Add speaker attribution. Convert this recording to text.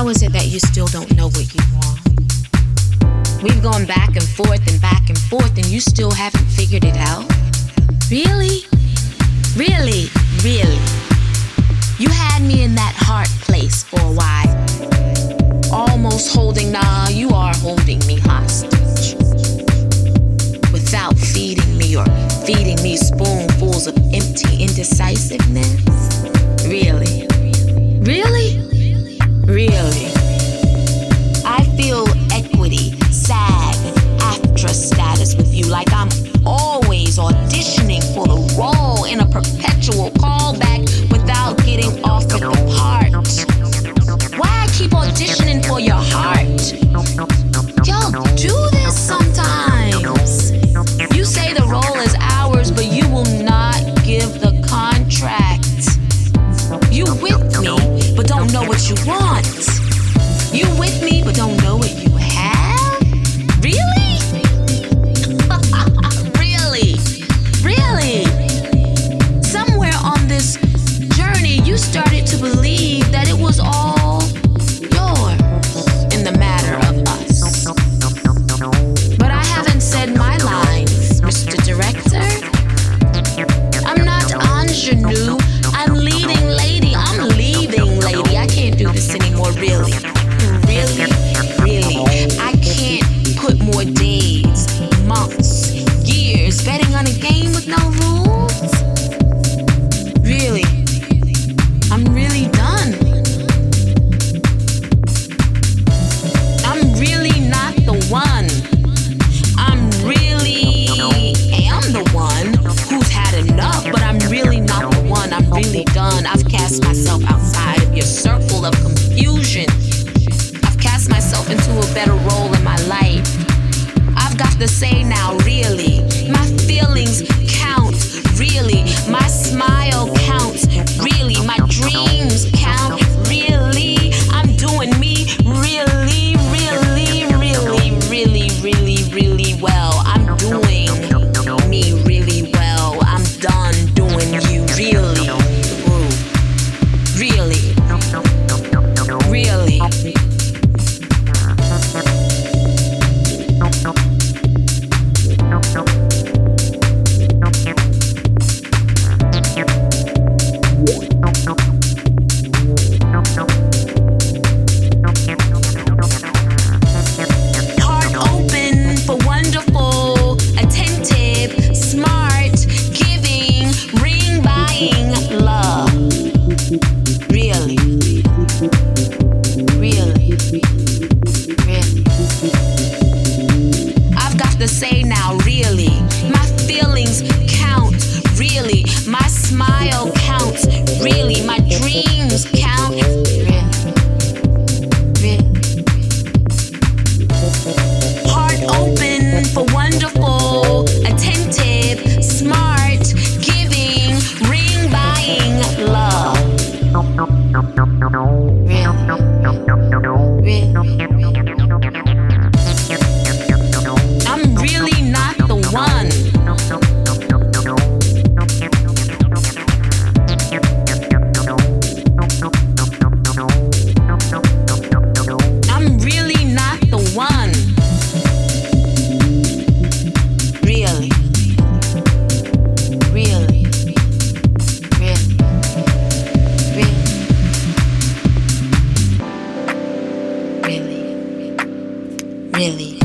Speaker 1: How is it that you still don't know what you want? We've gone back and forth, and you still haven't figured it out? Really? Really? Really? You had me in that heart place for a while. Almost holding, you are holding me hostage. Without feeding me spoonfuls of empty indecisiveness? Really? Really? Really? I feel equity, SAG, AFTRA status with you, like I'm always auditioning for the role in a perpetual callback without getting offered the part. Why I keep auditioning for your heart? Y'all do this sometimes. You say the role is ours, but you will not give the contract. You with me, but don't know what you want. You with me, but don't know what you have? Really? Really? Really? Somewhere on this journey, you started to believe that it was all yours in the matter of us. But I haven't said my lines, Mr. Director. I'm not ingenue. I'm leading lady. I'm leaving lady. I can't do this anymore, really. Really? Really? I can't put more days, months, years betting on a game with no rules. Really? I'm really done. I'm really not the one. I'm really am the one who's had enough, but I'm really not the one. I'm really done. I've cast myself outside of your circle of confusion. I've cast myself into a better role in my life. I've got to say now, really, my feelings count, really, my smile counts, really, my dreams count, really, I'm doing me really, really, really, really, really, really well. I'm doing me really well. I'm done doing you really. Ooh. Really. Really. Heart open for wonderful, attentive, smart, giving, ring buying love. Really. Really. Really. I've got to say now, really, my feelings count, really, my smile counts, really, my dreams count, really, really. Heart open for wonderful, attentive, smart, giving, ring buying love. Really, really. I'm really not the one. I'm really not the one. Really. Really. Really. Really. Really.